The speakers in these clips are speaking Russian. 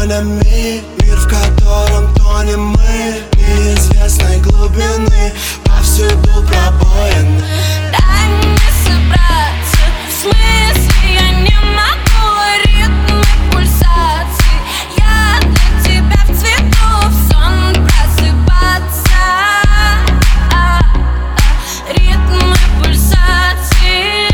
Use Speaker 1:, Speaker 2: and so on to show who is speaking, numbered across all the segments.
Speaker 1: ладонями. Мир, в котором тонем мы, неизвестной глубины, повсюду пробоины.
Speaker 2: Дай мне собраться, в смысле я не могу. Ритмы пульсаций, я для тебя в цвету, в сон просыпаться. Ритмы пульсаций.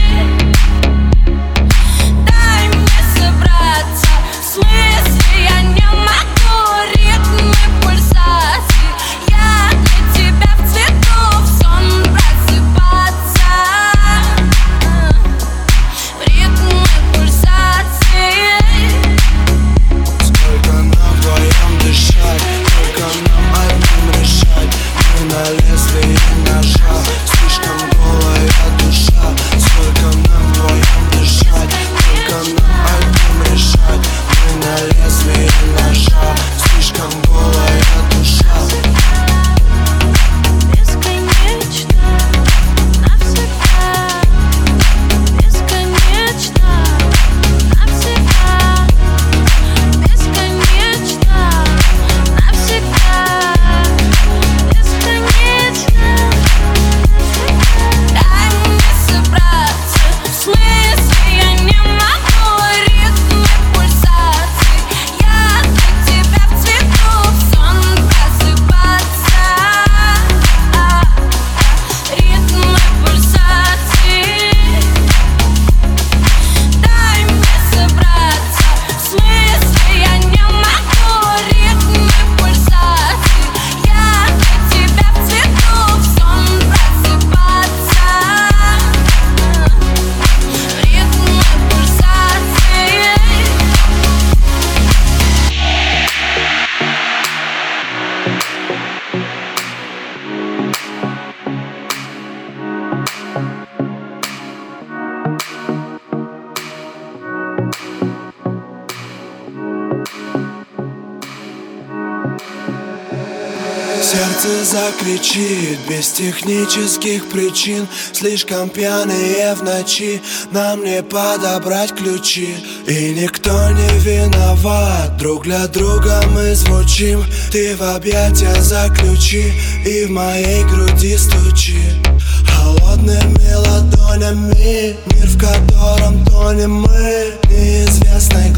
Speaker 2: Дай мне собраться, в смысле я не могу. Ритмы пульсаций, я для тебя в цвету, в сон просыпаться. Ритмы пульсаций.
Speaker 1: Сколько нам вдвоем дышать, сколько нам одним решать. Мы на лезвии ножа, слишком голая душа. Сколько нам вдвоем дышать, сколько нам одним решать. Мы на лезвии ножа, слишком голая душа.
Speaker 2: Бесконечно, навсегда. Бесконечно, навсегда. Бесконечно, навсегда. Бесконечно, навсегда. Дай мне собраться, в смысле я не могу. Ритмы пульсаций, я для тебя в цвету, в сон просыпаться. Ритмы пульсаций. Дай мне собраться, в смысле я не могу. Ритмы пульсаций, я для тебя в цвету, в сон просыпаться. Ритмы пульсаций.
Speaker 1: Сердце закричит без технических причин. Слишком пьяные в ночи, нам не подобрать ключи. И никто не виноват, друг для друга мы звучим. Ты в объятия заключи и в моей груди стучи. Холодными ладонями, мир, в котором тонем мы, неизвестной